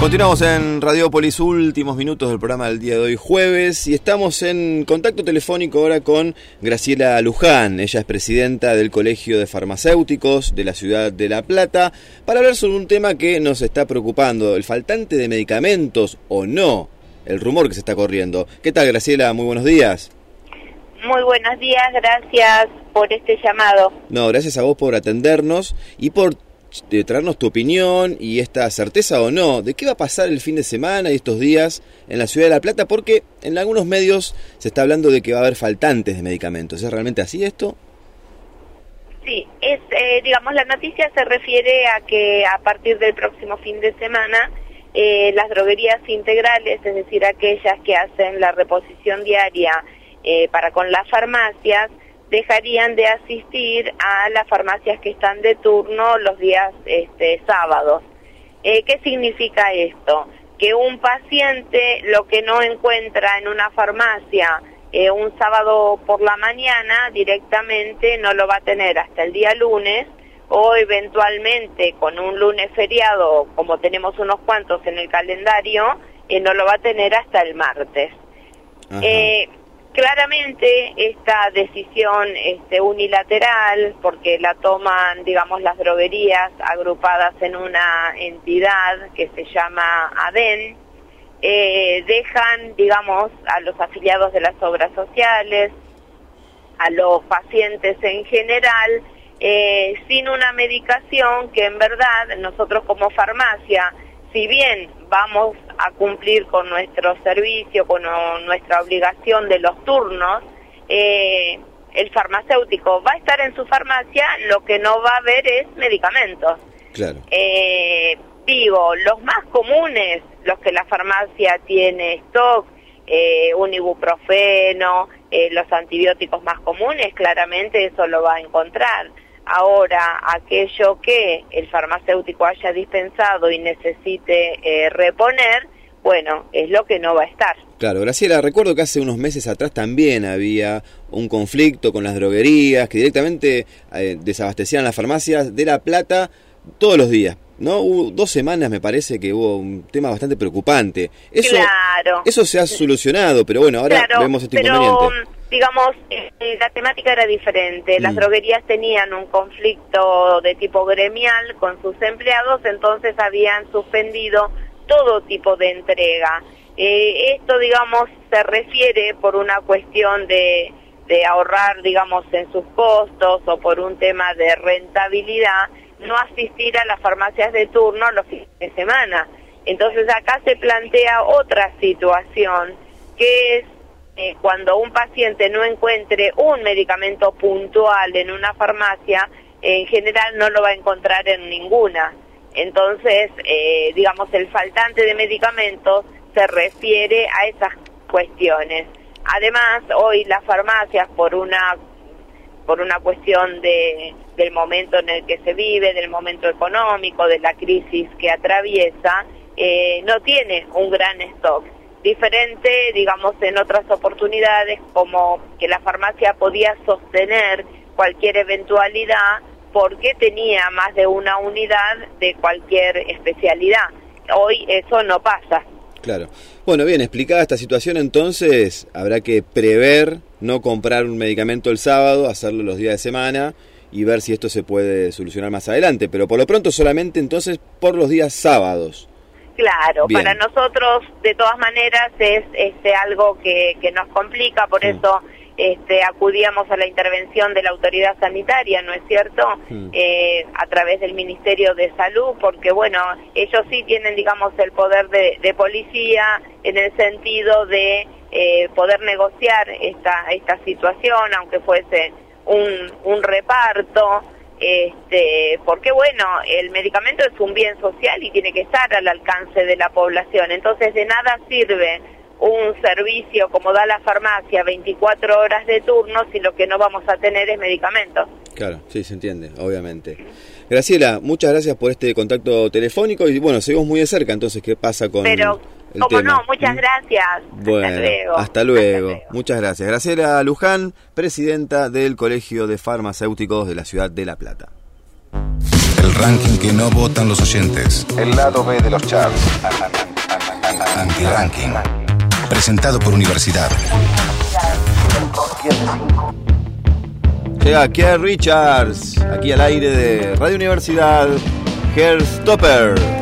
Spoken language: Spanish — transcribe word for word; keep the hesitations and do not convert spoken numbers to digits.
Continuamos en Radiópolis, últimos minutos del programa del día de hoy, jueves, y estamos en contacto telefónico ahora con Graciela Luján. Ella es presidenta del Colegio de Farmacéuticos de la ciudad de La Plata, para hablar sobre un tema que nos está preocupando, el faltante de medicamentos o no, el rumor que se está corriendo. ¿Qué tal, Graciela? Muy buenos días. Muy buenos días, gracias por este llamado. No, gracias a vos por atendernos y por de traernos tu opinión y esta certeza o no de qué va a pasar el fin de semana y estos días en la ciudad de La Plata, porque en algunos medios se está hablando de que va a haber faltantes de medicamentos. ¿Es realmente así esto? Sí, es eh, digamos la noticia se refiere a que a partir del próximo fin de semana eh, las droguerías integrales, es decir, aquellas que hacen la reposición diaria eh, para con las farmacias, dejarían de asistir a las farmacias que están de turno los días este, sábados. Eh, ¿Qué significa esto? Que un paciente lo que no encuentra en una farmacia eh, un sábado por la mañana directamente no lo va a tener hasta el día lunes, o eventualmente con un lunes feriado, como tenemos unos cuantos en el calendario, eh, no lo va a tener hasta el martes. Eh, Claramente esta decisión este, unilateral, porque la toman, digamos, las droguerías agrupadas en una entidad que se llama ADEN, eh, dejan, digamos, a los afiliados de las obras sociales, a los pacientes en general, eh, sin una medicación que en verdad nosotros como farmacia, si bien vamos a cumplir con nuestro servicio, con nuestra obligación de los turnos, eh, el farmacéutico va a estar en su farmacia, lo que no va a haber es medicamentos. Claro. Eh, digo, los más comunes, los que la farmacia tiene stock, eh, un ibuprofeno, eh, los antibióticos más comunes, claramente eso lo va a encontrar. Ahora, aquello que el farmacéutico haya dispensado y necesite eh, reponer, bueno, es lo que no va a estar. Claro, Graciela, recuerdo que hace unos meses atrás también había un conflicto con las droguerías que directamente eh, desabastecían las farmacias de La Plata todos los días, ¿no? Hubo dos semanas, me parece, que hubo un tema bastante preocupante. Eso, claro. Eso se ha solucionado, pero bueno, ahora claro, vemos este pero, inconveniente. Digamos, eh, la temática era diferente. Las mm. droguerías tenían un conflicto de tipo gremial con sus empleados, entonces habían suspendido todo tipo de entrega. Eh, esto, digamos, se refiere por una cuestión de, de ahorrar, digamos, en sus costos o por un tema de rentabilidad, no asistir a las farmacias de turno los fines de semana. Entonces acá se plantea otra situación, que es eh, cuando un paciente no encuentre un medicamento puntual en una farmacia, en general no lo va a encontrar en ninguna. Entonces, eh, digamos, el faltante de medicamentos se refiere a esas cuestiones. Además, hoy las farmacias, por una por una cuestión de del momento en el que se vive, del momento económico, de la crisis que atraviesa, eh, no tiene un gran stock. Diferente, digamos, en otras oportunidades, como que la farmacia podía sostener cualquier eventualidad porque tenía más de una unidad de cualquier especialidad. Hoy eso no pasa. Claro. Bueno, bien, explicada esta situación, entonces habrá que prever no comprar un medicamento el sábado, hacerlo los días de semana y ver si esto se puede solucionar más adelante, pero por lo pronto solamente entonces por los días sábados. Claro, bien. Para nosotros de todas maneras es este algo que, que nos complica, por mm. eso este acudíamos a la intervención de la autoridad sanitaria, ¿no es cierto? Mm. Eh, a través del Ministerio de Salud, porque bueno, ellos sí tienen, digamos, el poder de, de policía en el sentido de eh, poder negociar esta esta situación, aunque fuese un, un reparto, este porque bueno, el medicamento es un bien social y tiene que estar al alcance de la población, entonces de nada sirve un servicio como da la farmacia, veinticuatro horas de turno, si lo que no vamos a tener es medicamentos. Claro, sí, se entiende, obviamente. Graciela, muchas gracias por este contacto telefónico y bueno, seguimos muy de cerca entonces qué pasa con Pero, el como tema. no, muchas ¿Mm? gracias. Bueno, hasta luego. Hasta luego. Hasta luego. Muchas gracias. Graciela Luján, presidenta del Colegio de Farmacéuticos de la ciudad de La Plata. El ranking que no votan los oyentes. El lado B de los charts. Anti-ranking. Presentado por Universidad. Llega Keith Richards, aquí al aire de Radio Universidad. Heartstopper.